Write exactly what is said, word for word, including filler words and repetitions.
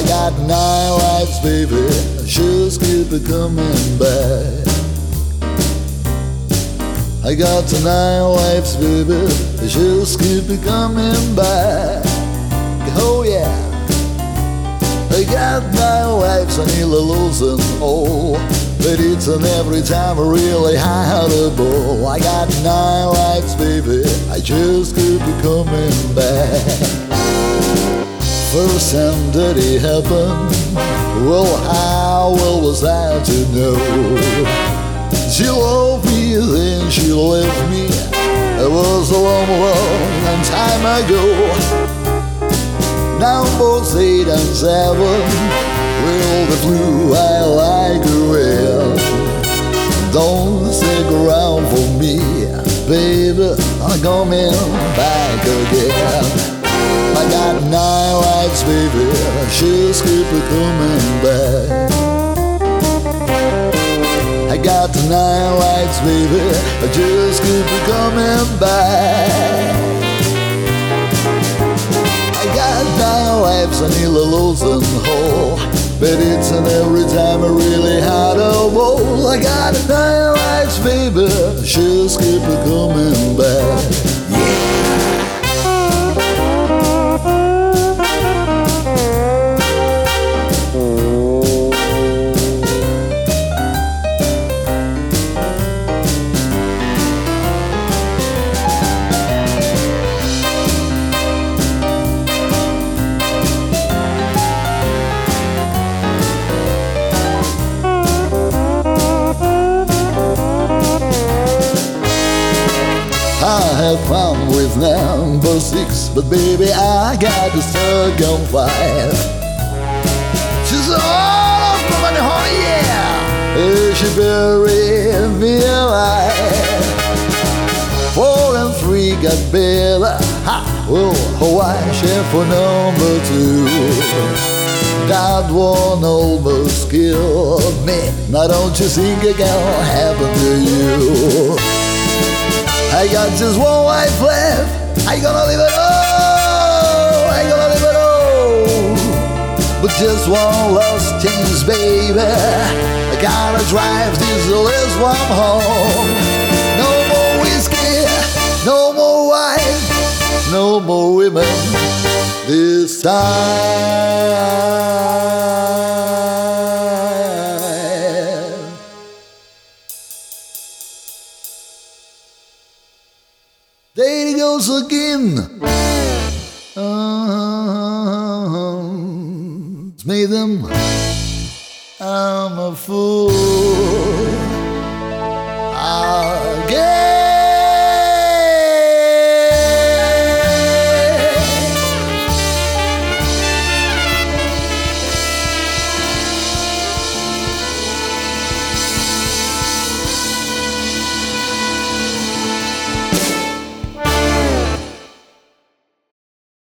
I got nine lives, baby, just keep it coming back. I got nine lives, baby, just keep it coming back. Oh yeah. I got nine lives, I need to lose them all, but it's an every time really hideable. I got nine lives, baby, I just keep it coming back. First time that it happened, well, how well was I to know? She loved me, then she left me. It was a long, long time ago. Now both eight and seven, well, the blue I like her well. Don't stick around for me, baby, I'm coming back again. I got nine lives, baby, just keep it coming back. I got nine lives, baby, just keep it coming back. I got nine lives, I need to lose them whole, but it's an every time I really hard to roll. I got nine lives, baby, just keep it coming back. Yeah. I had fun with number six, but baby, I got the stuck on five. She's all up for money, honey, yeah. And she buried me alive. Four and three got better. Ha! Well, Hawaii chef for number two. That one almost killed me. Now don't you think it can happen to you? I got just one life left. I gonna live it all. I gonna live it all. But just one last chance, baby. I gotta drive this last one home. No more whiskey, no more wine, no more women this time. There he goes again. Um, it's made them. I'm a fool again.